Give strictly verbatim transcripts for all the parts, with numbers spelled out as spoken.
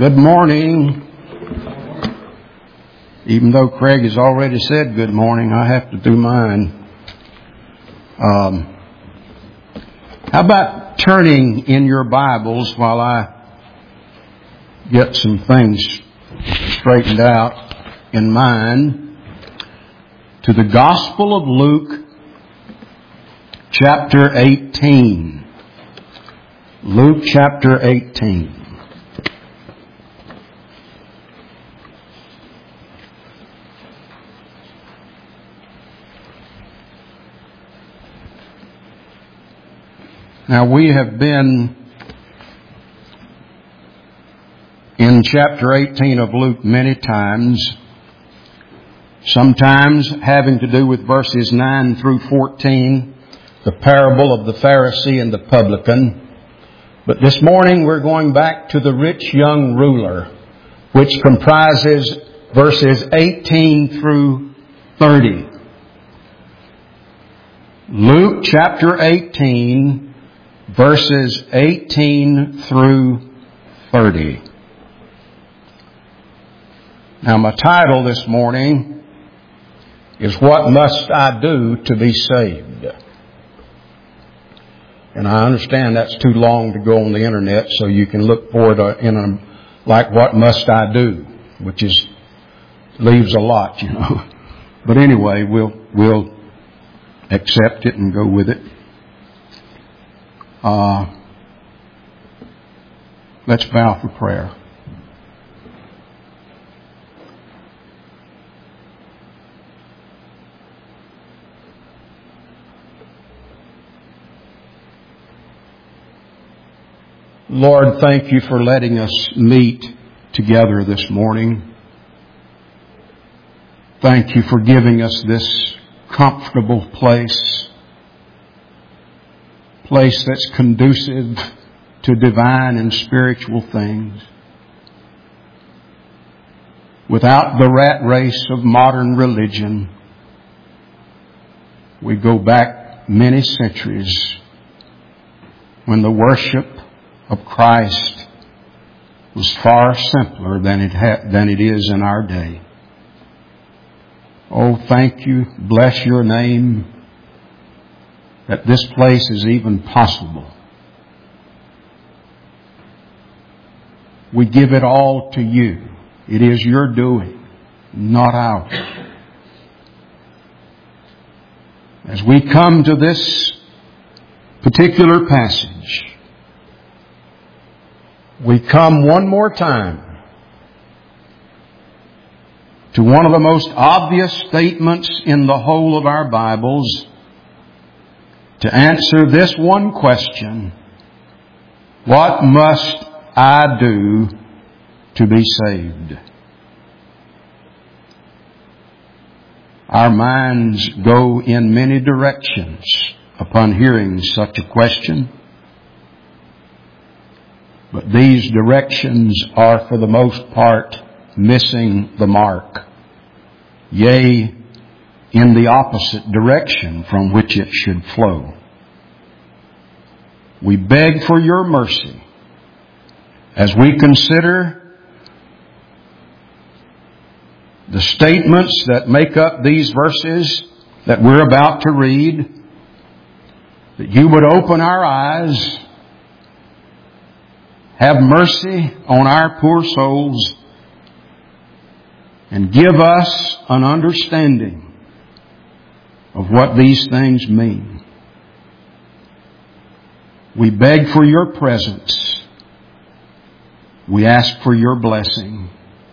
Good morning. Even though Craig has already said good morning, I have to do mine. Um, how about turning in your Bibles while I get some things straightened out in mine to the Gospel of Luke, chapter eighteen. Luke chapter eighteen. Now, we have been in chapter eighteen of Luke many times, sometimes having to do with verses nine through fourteen, the parable of the Pharisee and the publican. But this morning we're going back to the rich young ruler, which comprises verses eighteen through thirty. Luke chapter eighteen, verses eighteen through thirty. Now, my title this morning is What Must I Do to Be Saved? And I understand that's too long to go on the internet, so you can look for it in a, like, What Must I Do? Which is, leaves a lot, you know. But anyway, we'll, we'll accept it and go with it. Uh, let's bow for prayer. Lord, thank you for letting us meet together this morning. Thank you for giving us this comfortable place. Place that's conducive to divine and spiritual things. Without the rat race of modern religion, we go back many centuries when the worship of Christ was far simpler than it ha- than it is in our day. Oh, thank you. Bless your name that this place is even possible. We give it all to you. It is your doing, not ours. As we come to this particular passage, we come one more time to one of the most obvious statements in the whole of our Bibles, to answer this one question: what must I do to be saved? Our minds go in many directions upon hearing such a question, but these directions are for the most part missing the mark. Yea, in the opposite direction from which it should flow. We beg for your mercy as we consider the statements that make up these verses that we're about to read, that you would open our eyes, have mercy on our poor souls, and give us an understanding of what these things mean. We beg for your presence. We ask for your blessing.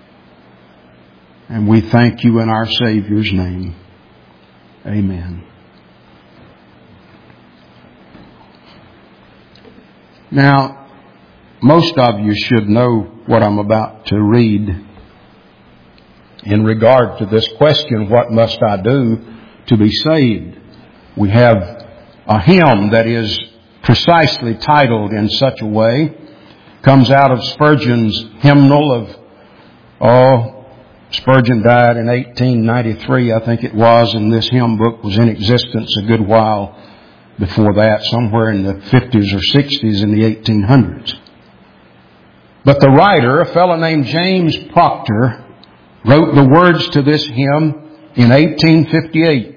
And we thank you in our Savior's name. Amen. Now, most of you should know what I'm about to read in regard to this question, what must I do to be saved? We have a hymn that is precisely titled in such a way. Comes out of Spurgeon's hymnal of, oh, Spurgeon died in eighteen ninety-three, I think it was, and this hymn book was in existence a good while before that, somewhere in the fifties or sixties in the eighteen hundreds. But the writer, a fellow named James Proctor, wrote the words to this hymn in eighteen fifty-eight.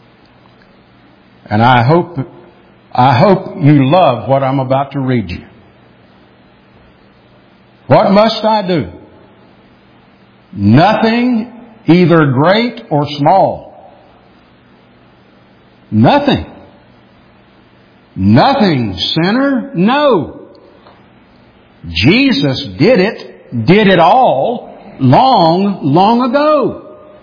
And I hope, I hope you love what I'm about to read you. What must I do? Nothing, either great or small. Nothing. Nothing, sinner, no. Jesus did it, did it all long, long ago.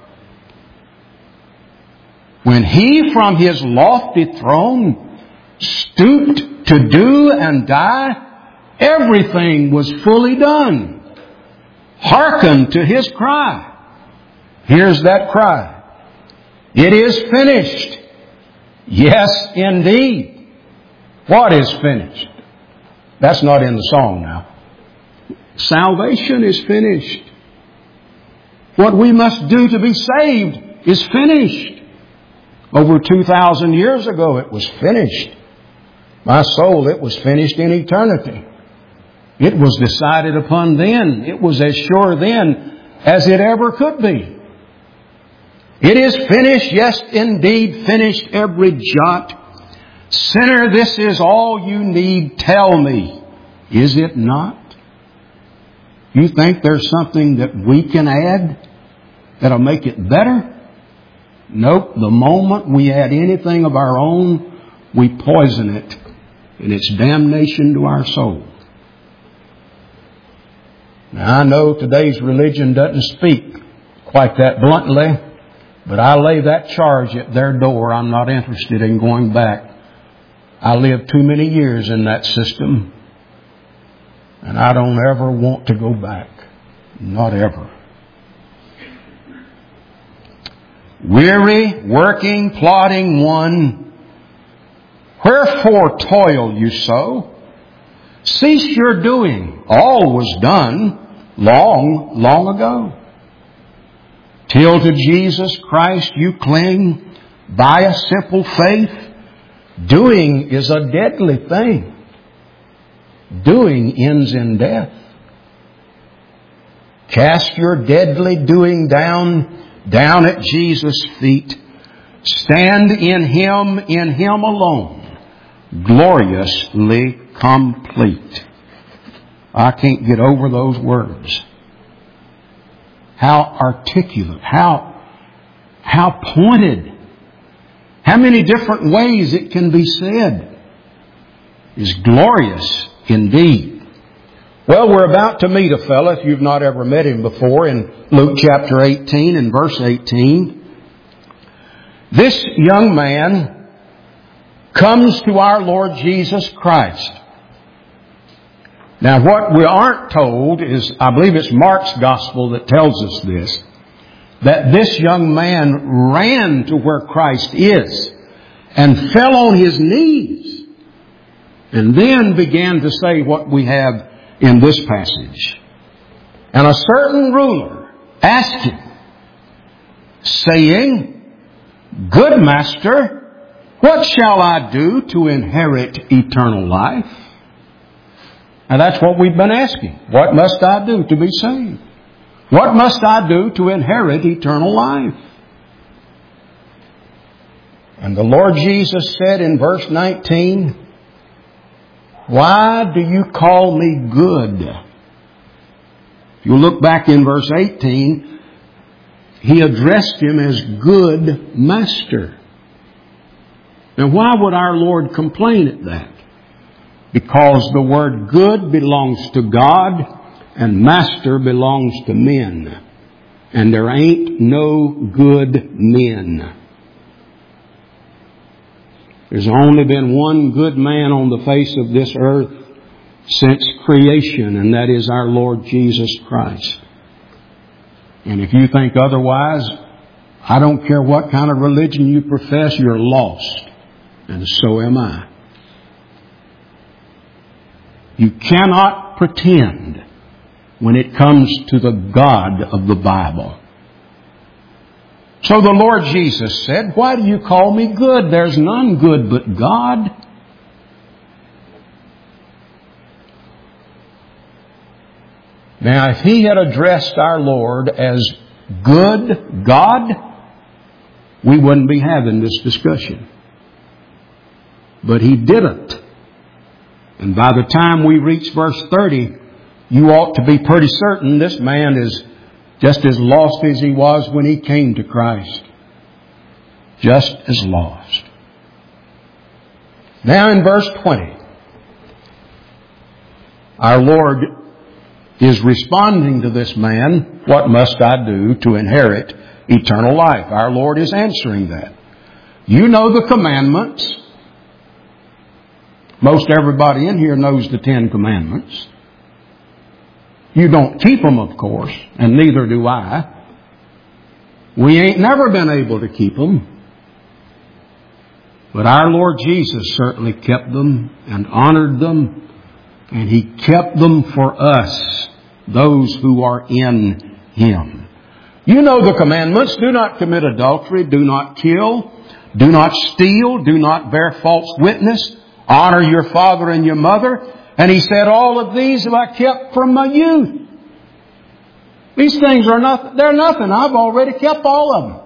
When He from His lofty throne stooped to do and die, everything was fully done. Hearken to His cry. Here's that cry. It is finished. Yes, indeed. What is finished? That's not in the song now. Salvation is finished. What we must do to be saved is finished. Over two thousand years ago it was finished. My soul, it was finished in eternity. It was decided upon then. It was as sure then as it ever could be. It is finished, yes indeed, finished every jot. Sinner, this is all you need. Tell me, is it not? You think there's something that we can add that'll make it better? Nope. The moment we add anything of our own, we poison it, and it's damnation to our soul. Now, I know today's religion doesn't speak quite that bluntly, but I lay that charge at their door. I'm not interested in going back. I lived too many years in that system, and I don't ever want to go back. Not ever. Weary, working, plodding one, wherefore toil you so? Cease your doing. All was done long, long ago. Till to Jesus Christ you cling by a simple faith. Doing is a deadly thing. Doing ends in death. Cast your deadly doing down, down at Jesus' feet. Stand in Him, in Him alone, gloriously complete. I can't get over those words. How articulate, how, how pointed, how many different ways it can be said. Is glorious indeed. Well, we're about to meet a fellow, if you've not ever met him before, in Luke chapter eighteen and verse eighteen. This young man comes to our Lord Jesus Christ. Now, what we aren't told is, I believe it's Mark's gospel that tells us this, that this young man ran to where Christ is and fell on his knees and then began to say what we have in this passage. And a certain ruler asked him, saying, Good master, what shall I do to inherit eternal life? And that's what we've been asking. What must I do to be saved? What must I do to inherit eternal life? And the Lord Jesus said in verse nineteen, Why do you call me good? If you look back in verse eighteen, He addressed him as good master. Now, why would our Lord complain at that? Because the word good belongs to God and master belongs to men. And there ain't no good men. There's only been one good man on the face of this earth since creation, and that is our Lord Jesus Christ. And if you think otherwise, I don't care what kind of religion you profess, you're lost. And so am I. You cannot pretend when it comes to the God of the Bible. So the Lord Jesus said, Why do you call me good? There's none good but God. Now, if he had addressed our Lord as good God, we wouldn't be having this discussion. But he didn't. And by the time we reach verse thirty, you ought to be pretty certain this man is just as lost as he was when he came to Christ. Just as lost. Now in verse twenty, our Lord is responding to this man, what must I do to inherit eternal life? Our Lord is answering that. You know the commandments. Most everybody in here knows the Ten Commandments. You don't keep them, of course, and neither do I. We ain't never been able to keep them. But our Lord Jesus certainly kept them and honored them, and He kept them for us, those who are in Him. You know the commandments. Do not commit adultery. Do not kill. Do not steal. Do not bear false witness. Honor your father and your mother. And He said, all of these have I kept from my youth. These things are nothing. They're nothing. I've already kept all of them.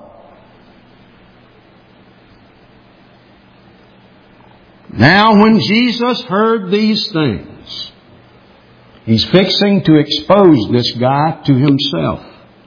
Now when Jesus heard these things, He's fixing to expose this guy to himself.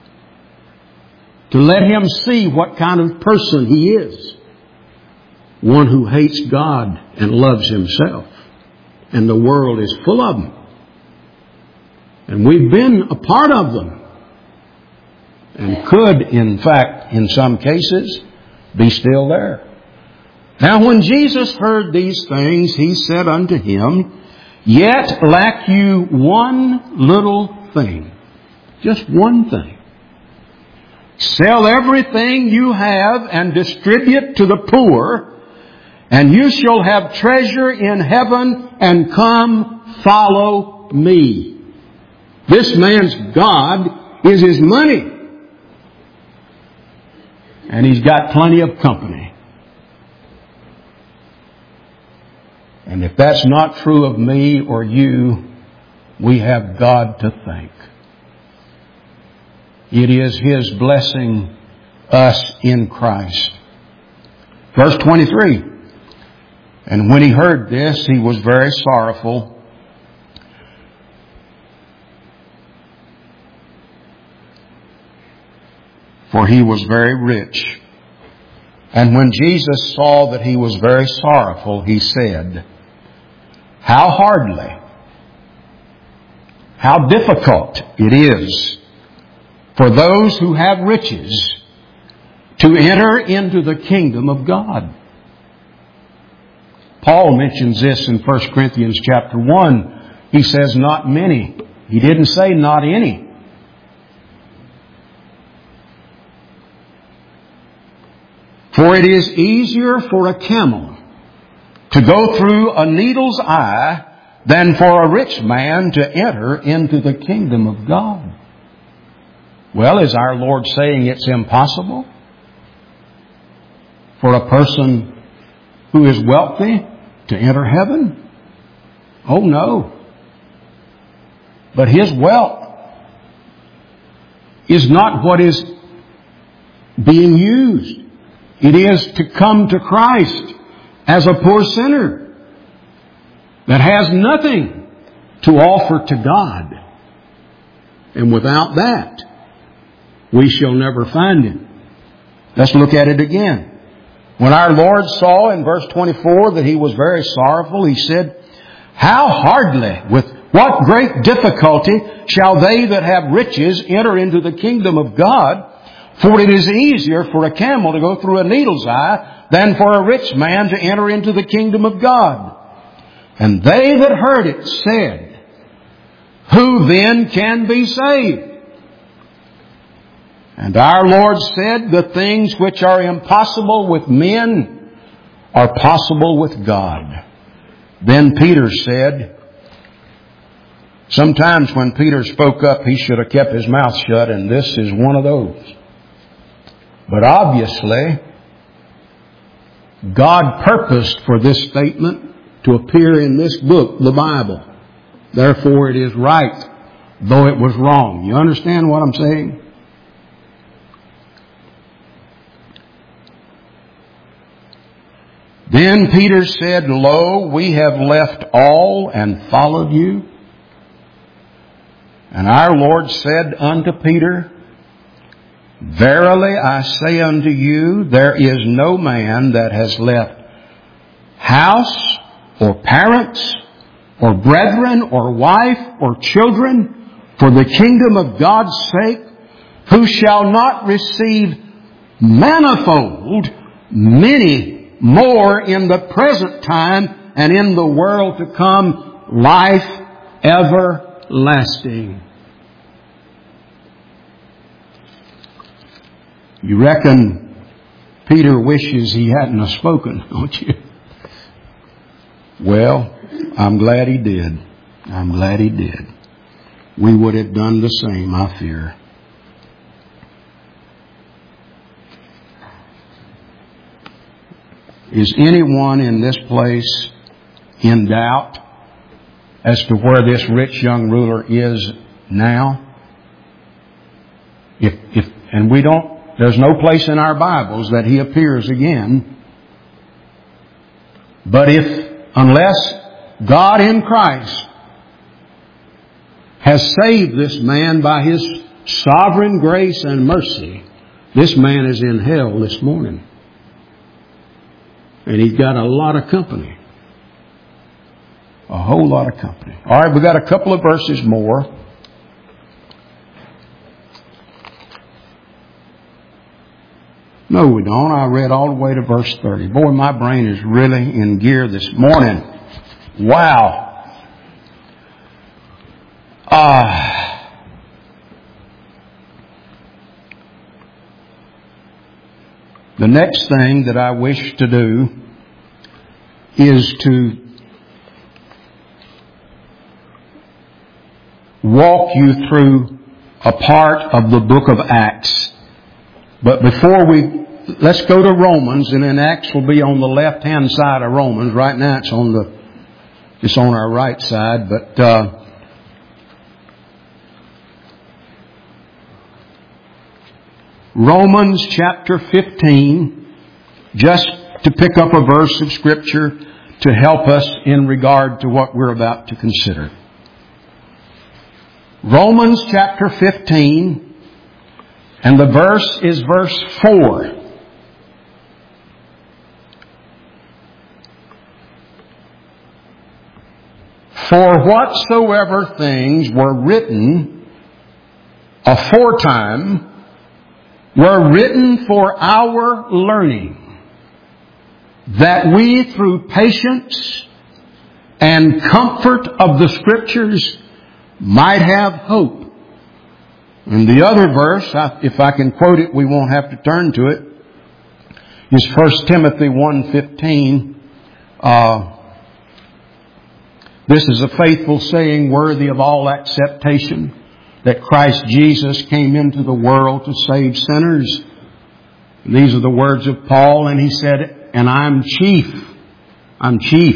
To let him see what kind of person he is. One who hates God and loves himself. And the world is full of them. And we've been a part of them. And could, in fact, in some cases, be still there. Now when Jesus heard these things, He said unto him, yet lack you one little thing. Just one thing. Sell everything you have and distribute to the poor, and you shall have treasure in heaven, and come follow me. This man's God is his money. And he's got plenty of company. And if that's not true of me or you, we have God to thank. It is His blessing us in Christ. Verse twenty-three. And when he heard this, he was very sorrowful. For he was very rich. And when Jesus saw that he was very sorrowful, He said, how hardly, how difficult it is for those who have riches to enter into the kingdom of God. Paul mentions this in First Corinthians chapter one. He says, not many. He didn't say not any. For it is easier for a camel to go through a needle's eye than for a rich man to enter into the kingdom of God. Well, is our Lord saying it's impossible for a person who is wealthy to enter heaven? Oh no. But his wealth is not what is being used. It is to come to Christ as a poor sinner that has nothing to offer to God. And without that, we shall never find Him. Let's look at it again. When our Lord saw in verse twenty-four that he was very sorrowful, He said, how hardly, with what great difficulty shall they that have riches enter into the kingdom of God? For it is easier for a camel to go through a needle's eye than for a rich man to enter into the kingdom of God. And they that heard it said, who then can be saved? And our Lord said, the things which are impossible with men are possible with God. Then Peter said, sometimes when Peter spoke up, he should have kept his mouth shut, and this is one of those. But obviously, God purposed for this statement to appear in this book, the Bible. Therefore, it is right though it was wrong. You understand what I'm saying? Then Peter said, Lo, we have left all and followed you. And our Lord said unto Peter, Verily I say unto you, there is no man that has left house or parents or brethren or wife or children for the kingdom of God's sake, who shall not receive manifold, many more in the present time and in the world to come, life everlasting. You reckon Peter wishes he hadn't have spoken, don't you? Well, I'm glad he did. I'm glad he did. We would have done the same, I fear. Is anyone in this place in doubt as to where this rich young ruler is now? If, if, and we don't, there's no place in our Bibles that he appears again. But if, unless God in Christ has saved this man by His sovereign grace and mercy, this man is in hell this morning. And he's got a lot of company. A whole lot of company. All right, we've got a couple of verses more. No, we don't. I read all the way to verse thirty. Boy, my brain is really in gear this morning. Wow. Ah. Uh, The next thing that I wish to do is to walk you through a part of the book of Acts. But before we, let's go to Romans, and then Acts will be on the left-hand side of Romans. Right now it's on the, it's on our right side, but, uh, Romans chapter fifteen, just to pick up a verse of Scripture to help us in regard to what we're about to consider. Romans chapter fifteen, and the verse is verse four. For whatsoever things were written aforetime were written for our learning, that we through patience and comfort of the Scriptures might have hope. And the other verse, if I can quote it, we won't have to turn to it, is First Timothy one fifteen. Uh, this is a faithful saying worthy of all acceptation, that Christ Jesus came into the world to save sinners. And these are the words of Paul, and he said, and I'm chief. I'm chief.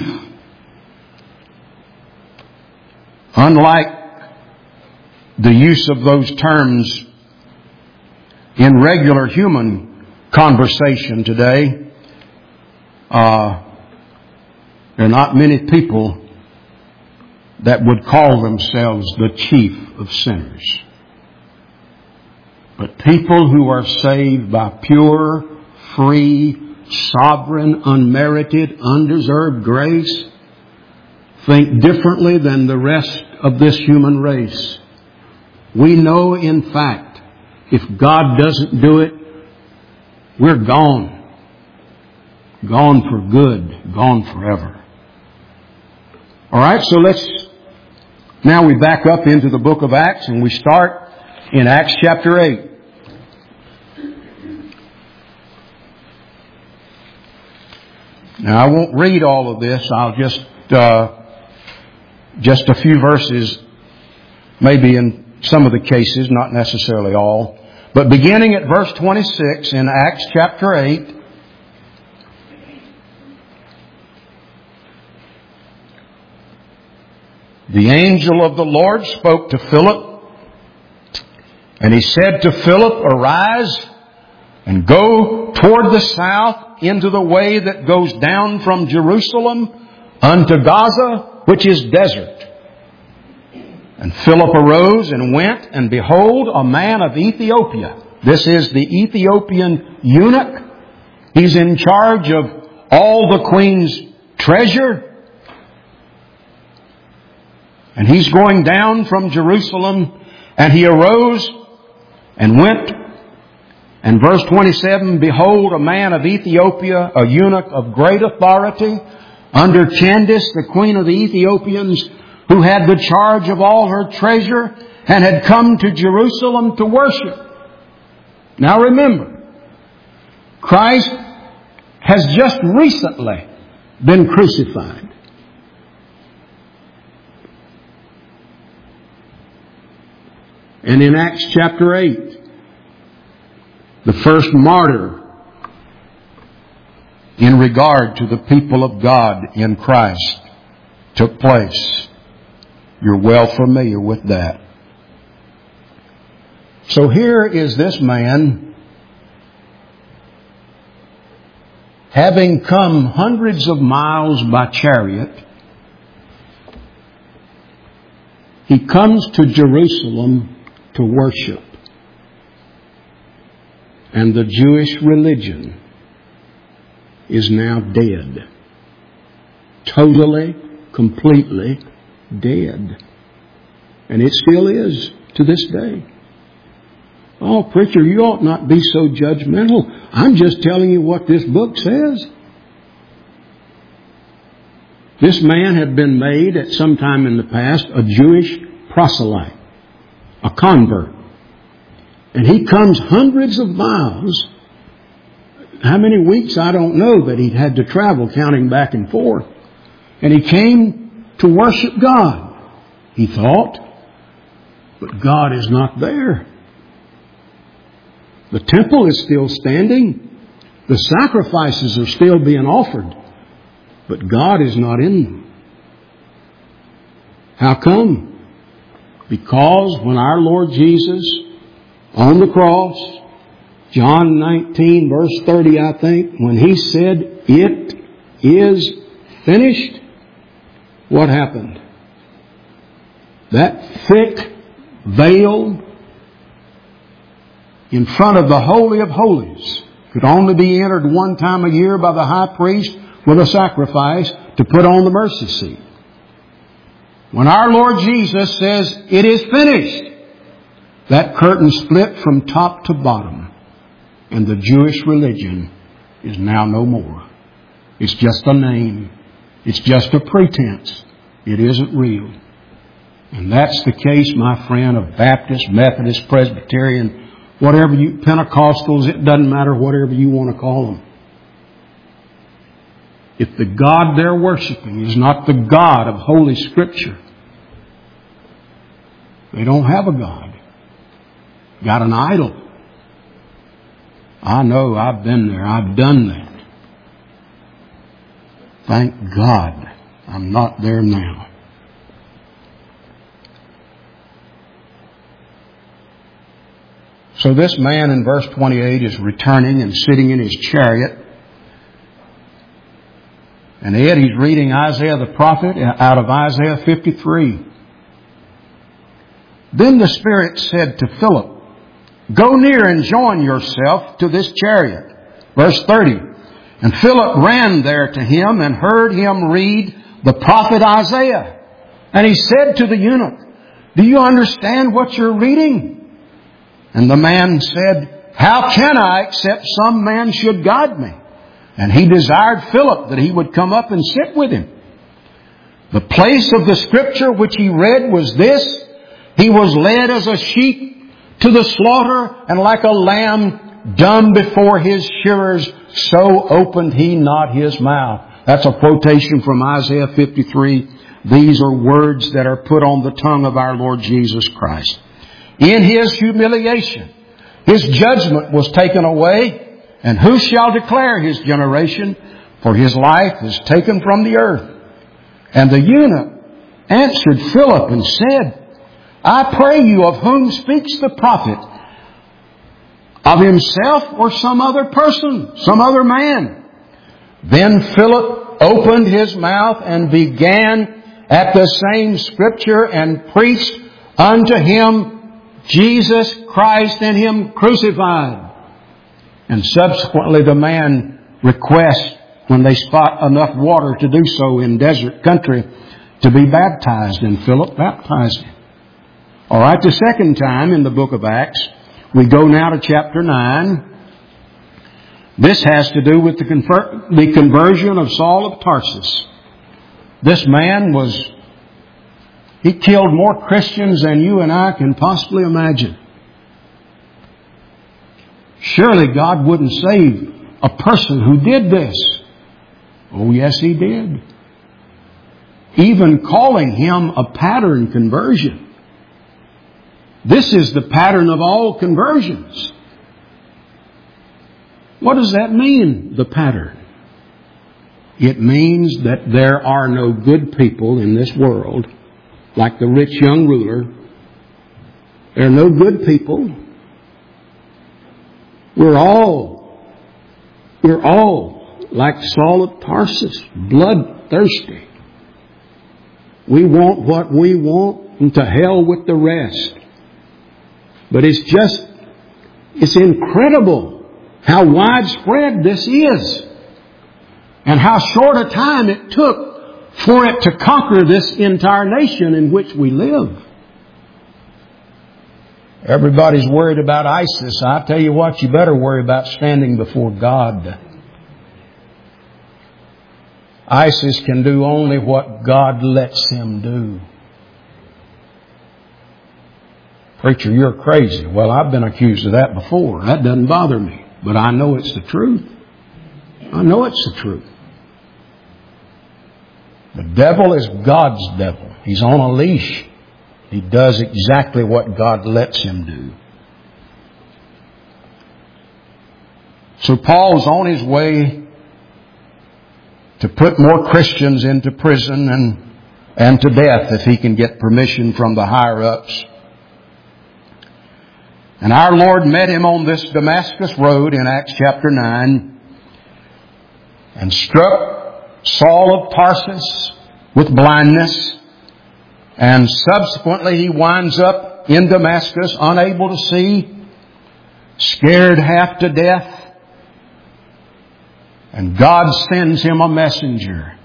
Unlike the use of those terms in regular human conversation today, uh, there are not many people that would call themselves the chief of sinners. But people who are saved by pure, free, sovereign, unmerited, undeserved grace think differently than the rest of this human race. We know, in fact, if God doesn't do it, we're gone. Gone for good. Gone forever. All right, so let's, now we back up into the book of Acts and we start in Acts chapter eight. Now I won't read all of this. I'll just, uh, just a few verses, maybe in some of the cases, not necessarily all. But beginning at verse twenty-six in Acts chapter eight, the angel of the Lord spoke to Philip, And he said to Philip, Arise and go toward the south into the way that goes down from Jerusalem unto Gaza, which is desert. And Philip arose and went, and behold, a man of Ethiopia. This is the Ethiopian eunuch. He's in charge of all the queen's treasure. And he's going down from Jerusalem, and he arose and went. And verse twenty-seven, behold, a man of Ethiopia, a eunuch of great authority, under Candace, the queen of the Ethiopians, who had the charge of all her treasure, and had come to Jerusalem to worship. Now remember, Christ has just recently been crucified. And in Acts chapter eight, the first martyr in regard to the people of God in Christ took place. You're well familiar with that. So here is this man, having come hundreds of miles by chariot, he comes to Jerusalem to worship. And the Jewish religion is now dead. Totally, completely dead. And it still is to this day. Oh, preacher, you ought not be so judgmental. I'm just telling you what this book says. This man had been made at some time in the past a Jewish proselyte, a convert. And he comes hundreds of miles. How many weeks, I don't know, that he'd had to travel, counting back and forth. And he came to worship God, he thought. But God is not there. The temple is still standing. The sacrifices are still being offered. But God is not in them. How come? Because when our Lord Jesus, on the cross, John nineteen verse thirty, I think, when He said, "It is finished," what happened? That thick veil in front of the Holy of Holies could only be entered one time a year by the high priest with a sacrifice to put on the mercy seat. When our Lord Jesus says, "It is finished," that curtain split from top to bottom, and the Jewish religion is now no more. It's just a name. It's just a pretense. It isn't real. And that's the case, my friend, of Baptist, Methodist, Presbyterian, whatever you, Pentecostals, it doesn't matter, whatever you want to call them. If the God they're worshiping is not the God of Holy Scripture, they don't have a God. Got an idol. I know, I've been there, I've done that. Thank God I'm not there now. So this man in verse twenty-eight is returning and sitting in his chariot. And Ed, he's reading Isaiah the prophet out of Isaiah fifty-three. Then the Spirit said to Philip, "Go near and join yourself to this chariot." Verse thirty. And Philip ran there to him and heard him read the prophet Isaiah. And he said to the eunuch, "Do you understand what you're reading?" And the man said, "How can I, except some man should guide me?" And he desired Philip that he would come up and sit with him. The place of the Scripture which he read was this: He was led as a sheep to the slaughter, and like a lamb dumb before his shearers, so opened he not his mouth. That's a quotation from Isaiah fifty-three. These are words that are put on the tongue of our Lord Jesus Christ. In His humiliation, His judgment was taken away, and who shall declare His generation? For His life is taken from the earth. And the eunuch answered Philip and said, I pray you, of whom speaks the prophet? Of himself or some other person, some other man? Then Philip opened his mouth and began at the same scripture and preached unto him Jesus Christ and him crucified. And subsequently the man requests, when they spot enough water to do so in desert country, to be baptized. And Philip baptized him. All right, the second time in the book of Acts, we go now to chapter nine. This has to do with the, conver- the conversion of Saul of Tarsus. This man was, he killed more Christians than you and I can possibly imagine. Surely God wouldn't save a person who did this. Oh, yes, He did. Even calling him a pattern conversion. This is the pattern of all conversions. What does that mean, the pattern? It means that there are no good people in this world, like the rich young ruler. There are no good people. We're all, we're all like Saul of Tarsus, bloodthirsty. We want what we want, and to hell with the rest. But it's just, it's incredible how widespread this is, and how short a time it took for it to conquer this entire nation in which we live. Everybody's worried about ISIS. I tell you what, you better worry about standing before God. ISIS can do only what God lets him do. Preacher, you're crazy. Well, I've been accused of that before. That doesn't bother me. But I know it's the truth. I know it's the truth. The devil is God's devil. He's on a leash. He does exactly what God lets him do. So Paul's on his way to put more Christians into prison and, and to death if he can get permission from the higher-ups. And our Lord met him on this Damascus road in Acts chapter nine and struck Saul of Tarsus with blindness. And subsequently he winds up in Damascus, unable to see, scared half to death. And God sends him a messenger,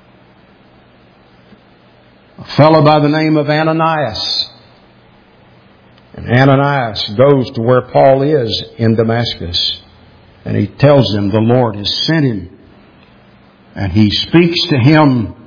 a fellow by the name of Ananias. And Ananias goes to where Paul is in Damascus. And he tells him the Lord has sent him. And he speaks to him.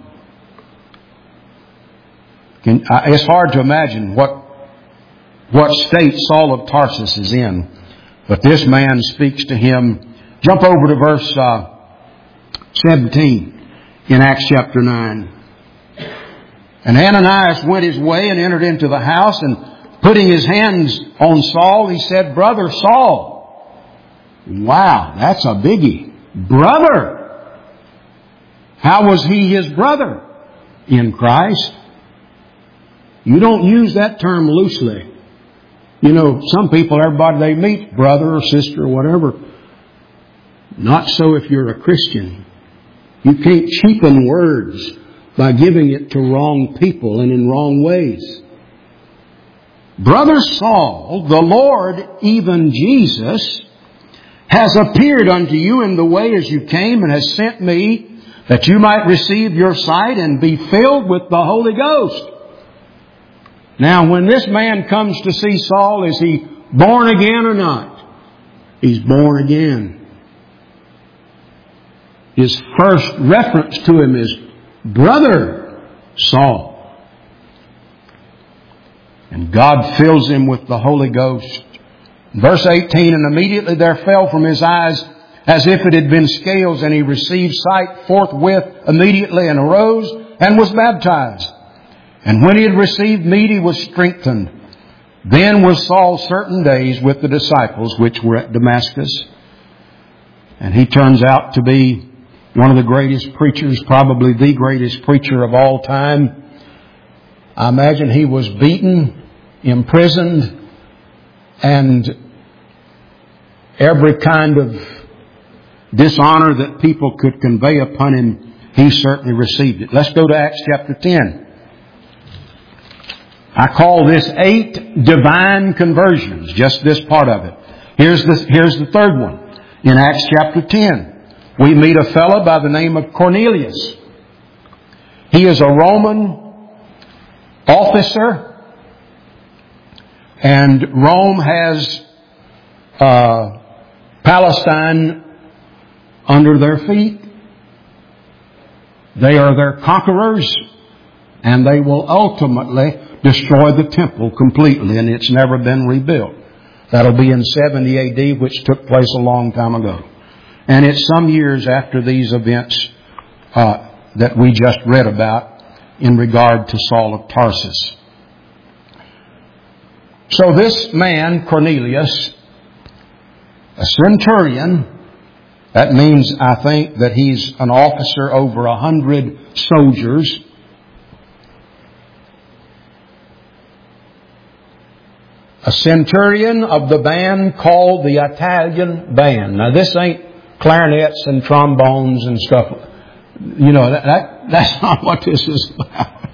It's hard to imagine what, what state Saul of Tarsus is in. But this man speaks to him. Jump over to verse uh, seventeen in Acts chapter nine. And Ananias went his way and entered into the house, and putting his hands on Saul, he said, "Brother Saul." Wow, that's a biggie. Brother. How was he his brother? In Christ. You don't use that term loosely. You know, some people, everybody they meet, brother or sister or whatever. Not so if you're a Christian. You can't cheapen words by giving it to wrong people and in wrong ways. Brother Saul, the Lord, even Jesus, has appeared unto you in the way as you came, and has sent me that you might receive your sight and be filled with the Holy Ghost. Now, when this man comes to see Saul, is he born again or not? He's born again. His first reference to him is Brother Saul. And God fills him with the Holy Ghost. Verse eighteen, and immediately there fell from his eyes as if it had been scales, and he received sight forthwith immediately, and arose and was baptized. And when he had received meat, he was strengthened. Then was Saul certain days with the disciples which were at Damascus. And he turns out to be one of the greatest preachers, probably the greatest preacher of all time. I imagine he was beaten imprisoned, and every kind of dishonor that people could convey upon him, he certainly received it. Let's go to Acts chapter ten. I call this eight divine conversions, just this part of it. Here's the, here's the third one. In Acts chapter ten, we meet a fellow by the name of Cornelius. He is a Roman officer, and Rome has uh, Palestine under their feet. They are their conquerors, and they will ultimately destroy the temple completely, and it's never been rebuilt. That'll be in seventy A D, which took place a long time ago. And it's some years after these events uh, that we just read about in regard to Saul of Tarsus. So this man, Cornelius, a centurion, that means, I think, that he's an officer over a hundred soldiers. A centurion of the band called the Italian Band. Now this ain't clarinets and trombones and stuff. You know, that, that that's not what this is about.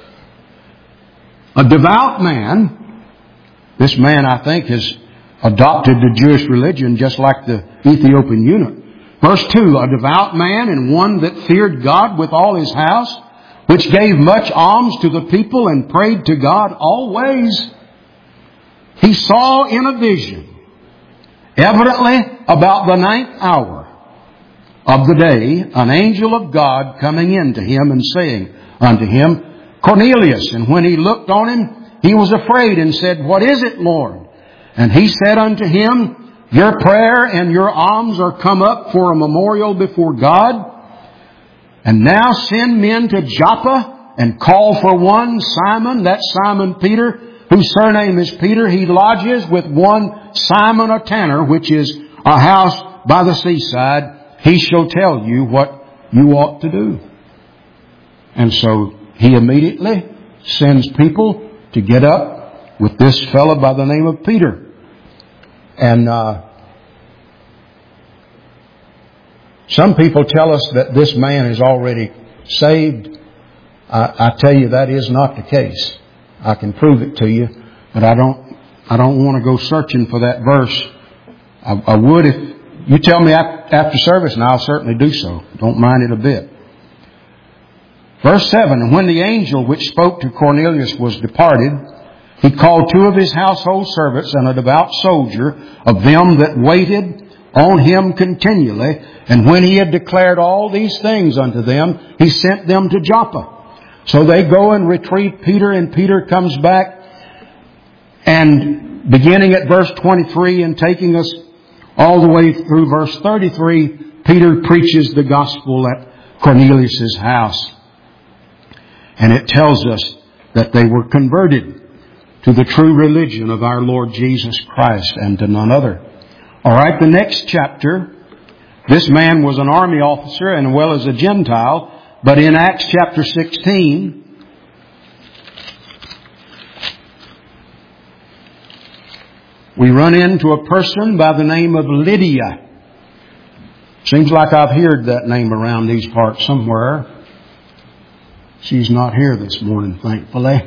A devout man. This man, I think, has adopted the Jewish religion just like the Ethiopian eunuch. Verse two, a devout man and one that feared God with all his house, which gave much alms to the people and prayed to God always. He saw in a vision, evidently about the ninth hour of the day, an angel of God coming in to him and saying unto him, Cornelius. And when he looked on him, he was afraid and said, What is it, Lord? And he said unto him, Your prayer and your alms are come up for a memorial before God. And now send men to Joppa and call for one Simon, that's Simon Peter, whose surname is Peter. He lodges with one Simon a tanner, which is a house by the seaside. He shall tell you what you ought to do. And so he immediately sends people to get up with this fellow by the name of Peter. And uh, some people tell us that this man is already saved. I, I tell you that is not the case. I can prove it to you, but I don't. I don't want to go searching for that verse. I, I would if you tell me after service, and I'll certainly do so. Don't mind it a bit. Verse seven, and when the angel which spoke to Cornelius was departed, he called two of his household servants and a devout soldier of them that waited on him continually. And when he had declared all these things unto them, he sent them to Joppa. So they go and retrieve Peter, and Peter comes back. And beginning at verse twenty-three and taking us all the way through verse thirty-three, Peter preaches the gospel at Cornelius' house. And it tells us that they were converted to the true religion of our Lord Jesus Christ and to none other. All right, the next chapter, this man was an army officer and as well as a Gentile. But in Acts chapter sixteen, we run into a person by the name of Lydia. Seems like I've heard that name around these parts somewhere. She's not here this morning, thankfully.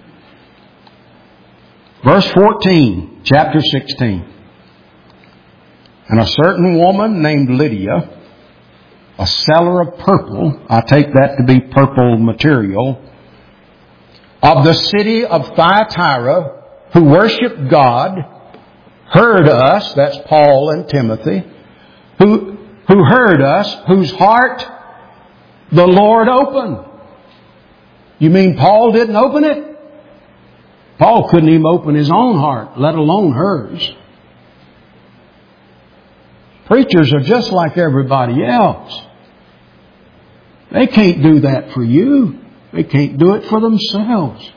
Verse fourteen, chapter sixteen. And a certain woman named Lydia, a seller of purple, I take that to be purple material, of the city of Thyatira, who worshiped God, heard us, that's Paul and Timothy, who, who heard us, whose heart the Lord opened. You mean Paul didn't open it? Paul couldn't even open his own heart, let alone hers. Preachers are just like everybody else. They can't do that for you. They can't do it for themselves.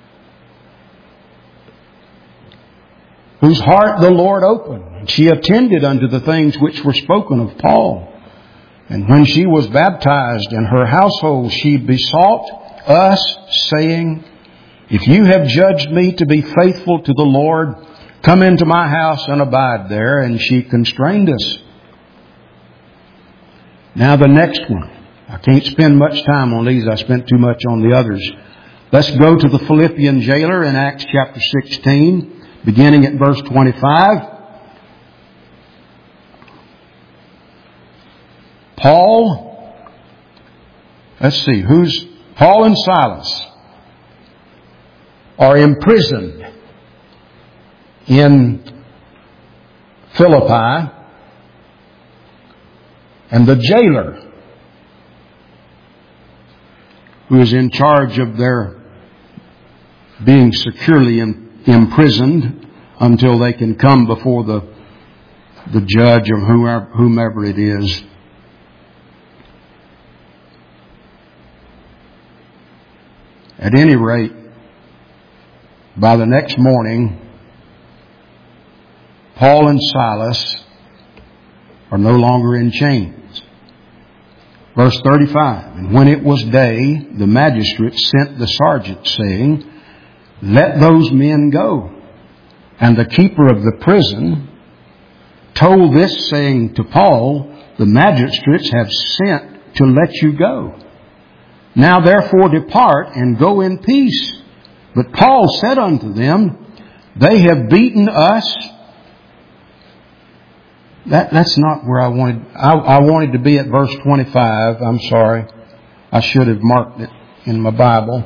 Whose heart the Lord opened. And she attended unto the things which were spoken of Paul. And when she was baptized in her household, she besought us, saying, If you have judged me to be faithful to the Lord, come into my house and abide there. And she constrained us. Now the next one. I can't spend much time on these. I spent too much on the others. Let's go to the Philippian jailer in Acts chapter sixteen, beginning at verse twenty-five. Paul, let's see, who's Paul and Silas are imprisoned in Philippi, and the jailer who is in charge of their being securely in, imprisoned until they can come before the the judge or whomever, whomever it is. At any rate, by the next morning, Paul and Silas are no longer in chains. Verse thirty-five, and when it was day, the magistrate sent the sergeant, saying, let those men go. And the keeper of the prison told this, saying to Paul, the magistrates have sent to let you go. Now therefore depart and go in peace. But Paul said unto them, they have beaten us. That, that's not where I wanted. I, I wanted to be at verse twenty-five. I'm sorry. I should have marked it in my Bible.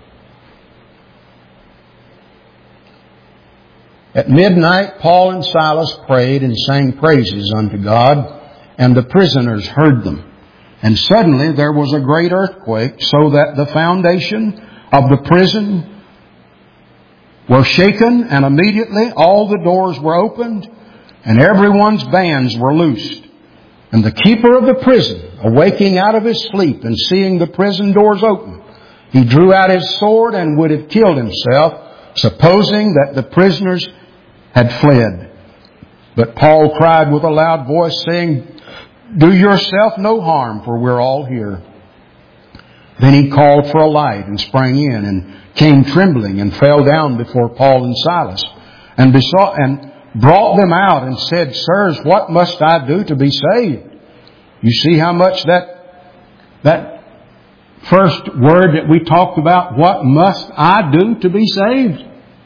At midnight, Paul and Silas prayed and sang praises unto God, and the prisoners heard them. And suddenly there was a great earthquake, so that the foundation of the prison were shaken, and immediately all the doors were opened, and everyone's bands were loosed. And the keeper of the prison, awaking out of his sleep and seeing the prison doors open, he drew out his sword and would have killed himself, supposing that the prisoners had fled. But Paul cried with a loud voice, saying, do yourself no harm, for we're all here. Then he called for a light and sprang in and came trembling and fell down before Paul and Silas and besought and brought them out and said, sirs, what must I do to be saved? You see how much that, that first word that we talked about, what must I do to be saved?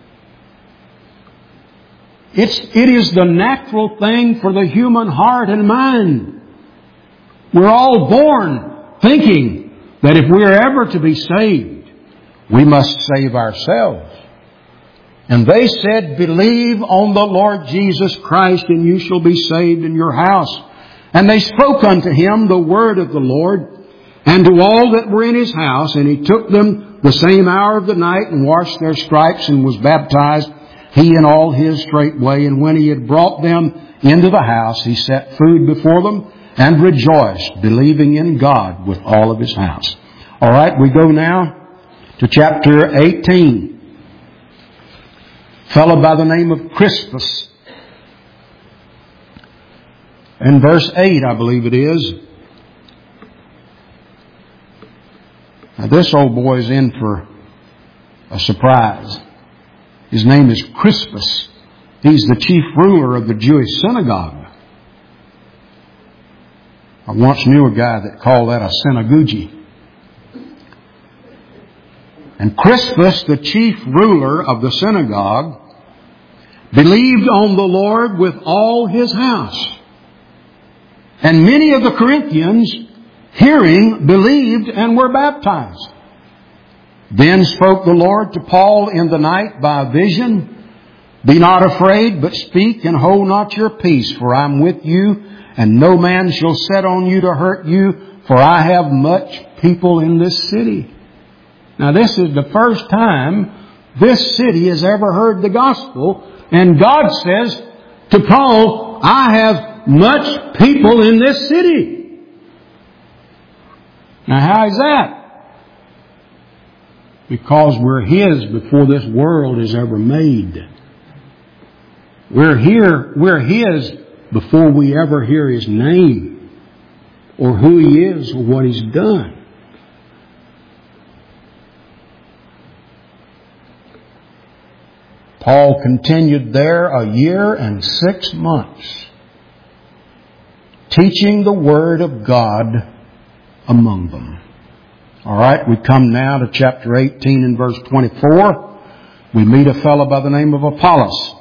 It's, it is the natural thing for the human heart and mind. We're all born thinking that if we're ever to be saved, we must save ourselves. And they said, believe on the Lord Jesus Christ, and you shall be saved in your house. And they spoke unto him the word of the Lord, and to all that were in his house. And he took them the same hour of the night, and washed their stripes, and was baptized, he and all his straightway. And when he had brought them into the house, he set food before them, and rejoiced, believing in God with all of his house. All right, we go now to chapter eighteen. A fellow by the name of Crispus. And verse eight, I believe it is. Now this old boy is in for a surprise. His name is Crispus. He's the chief ruler of the Jewish synagogue. I once knew a guy that called that a synagogue. And Crispus, the chief ruler of the synagogue, believed on the Lord with all his house. And many of the Corinthians, hearing, believed and were baptized. Then spoke the Lord to Paul in the night by a vision, be not afraid, but speak and hold not your peace, for I am with you, and no man shall set on you to hurt you, for I have much people in this city. Now this is the first time this city has ever heard the gospel. And God says to Paul, I have much people in this city. Now how is that? Because we're His before this world is ever made. We're here, we're His before we ever hear His name or who He is or what He's done. Paul continued there a year and six months, teaching the Word of God among them. All right, we come now to chapter eighteen and verse twenty-four. We meet a fellow by the name of Apollos.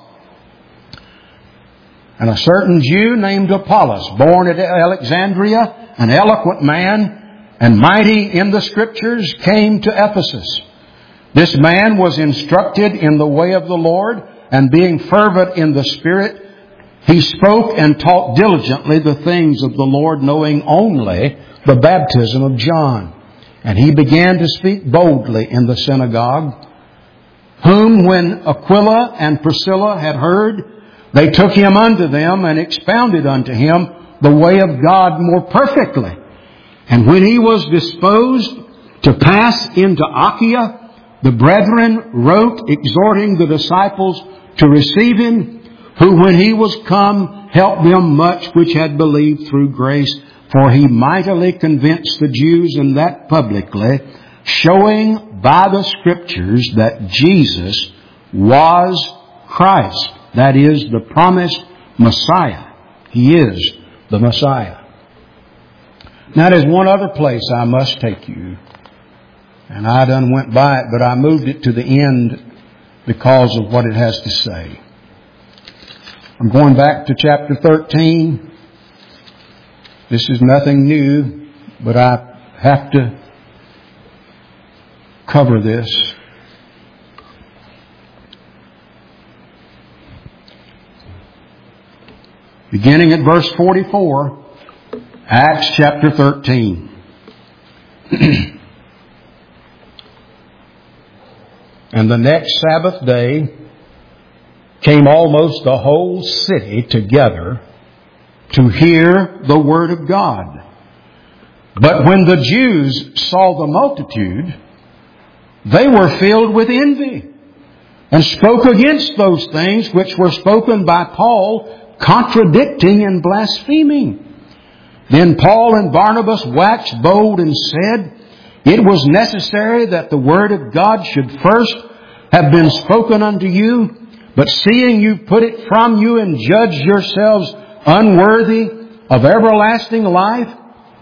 And a certain Jew named Apollos, born at Alexandria, an eloquent man and mighty in the Scriptures, came to Ephesus. This man was instructed in the way of the Lord, and being fervent in the Spirit, he spoke and taught diligently the things of the Lord, knowing only the baptism of John. And he began to speak boldly in the synagogue, whom when Aquila and Priscilla had heard, they took him unto them and expounded unto him the way of God more perfectly. And when he was disposed to pass into Achaia, the brethren wrote, exhorting the disciples to receive him, who when he was come helped them much which had believed through grace. For he mightily convinced the Jews, and that publicly, showing by the Scriptures that Jesus was Christ. That is, the promised Messiah. He is the Messiah. Now there's one other place I must take you. And I done went by it, but I moved it to the end because of what it has to say. I'm going back to chapter thirteen. This is nothing new, but I have to cover this. Beginning at verse forty-four, Acts chapter thirteen. And the next Sabbath day came almost the whole city together to hear the word of God. But when the Jews saw the multitude, they were filled with envy and spoke against those things which were spoken by Paul, contradicting and blaspheming. Then Paul and Barnabas waxed bold and said, it was necessary that the word of God should first have been spoken unto you, but seeing you put it from you and judge yourselves unworthy of everlasting life,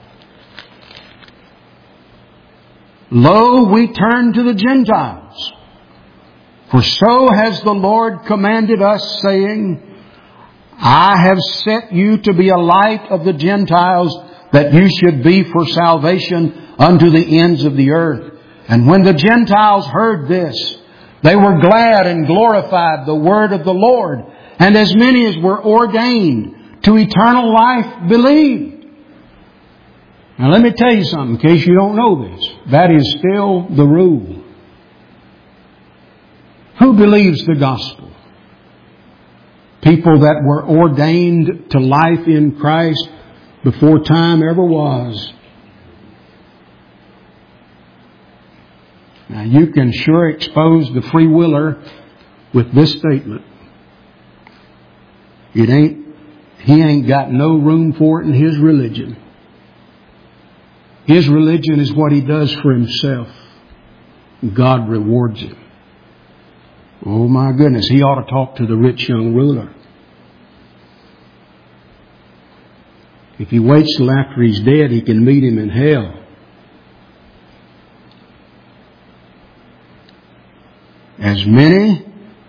lo, we turn to the Gentiles. For so has the Lord commanded us, saying, I have set you to be a light of the Gentiles, that you should be for salvation unto the ends of the earth. And when the Gentiles heard this, they were glad and glorified the word of the Lord. And as many as were ordained to eternal life believed. Now let me tell you something, in case you don't know this. That is still the rule. Who believes the gospel? People that were ordained to life in Christ before time ever was. Now you can sure expose the free willer with this statement. It ain't, he ain't got no room for it in his religion. His religion is what he does for himself. God rewards him. Oh my goodness, he ought to talk to the rich young ruler. If he waits till after he's dead, he can meet him in hell. As many,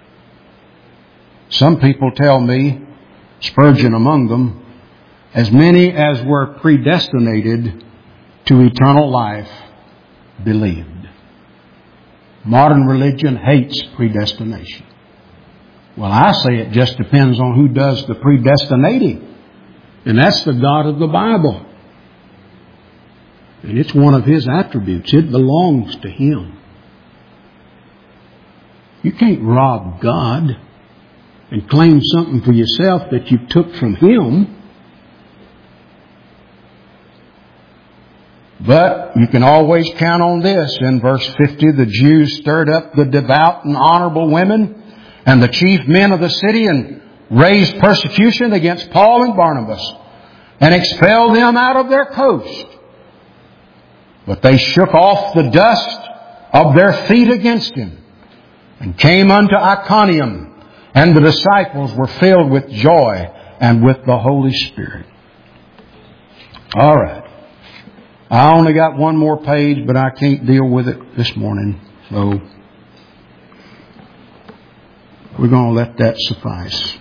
some people tell me, Spurgeon among them, as many as were predestinated to eternal life believed. Modern religion hates predestination. Well, I say it just depends on who does the predestinating. And that's the God of the Bible. And it's one of His attributes. It belongs to Him. You can't rob God and claim something for yourself that you took from Him. But you can always count on this. In verse fifty, the Jews stirred up the devout and honorable women and the chief men of the city and raised persecution against Paul and Barnabas and expelled them out of their coast. But they shook off the dust of their feet against him and came unto Iconium, and the disciples were filled with joy and with the Holy Spirit. All right. I only got one more page, but I can't deal with it this morning. So we're going to let that suffice.